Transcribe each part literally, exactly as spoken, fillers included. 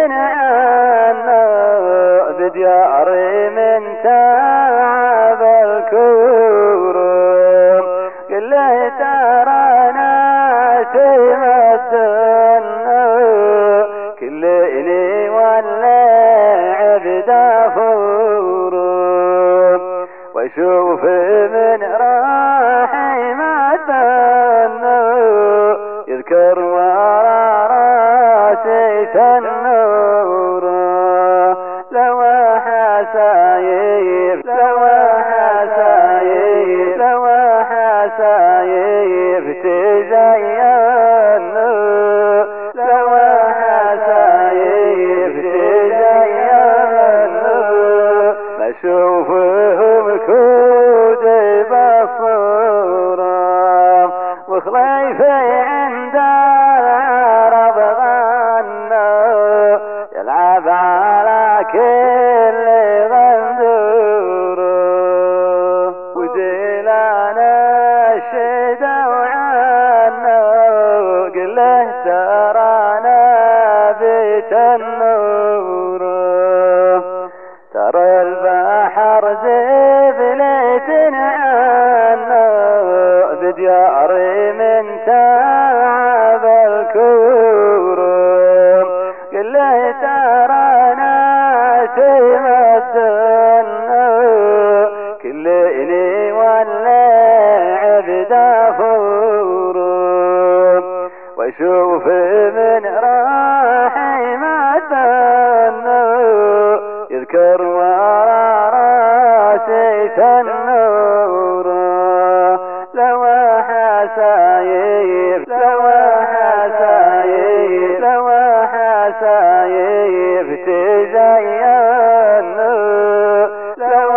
عنه بدياري من تعب الكروم. قل له ترى ناسي مدنا كلني ولا عبد فروم. واشوف من راحي مدنا يذكر ورا راسي تنور. لو حسايب لو حسايب لو حسايب تزين. لو حسايب تزين بشوفهم كود بصورة وخليفي عند العرب غنى يلعب على كل غندورة. وديلانا الشدوا عنا قل له ترانا بيت النور. ترى البحر زبلة عنا بدياري من تعب الكروم. قل له ترى ناسي مدنا كلني ولا عبد فروم. واشوف من راحي مدنا يذكر ورا راسي تنور. لو حسايب لو حسايب لو حسايب تزين. لو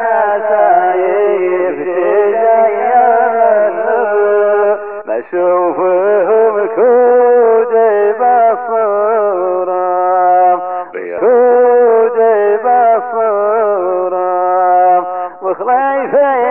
حسايب تزين بشوفهم كود بصورة كود بصورة وخليفي